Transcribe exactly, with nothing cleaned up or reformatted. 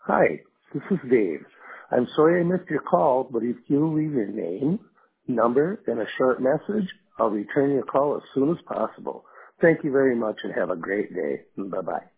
Hi, this is Dave. I'm sorry I missed your call, but if you leave your name, number, and a short message, I'll return your call as soon as possible. Thank you very much and have a great day. Bye-bye.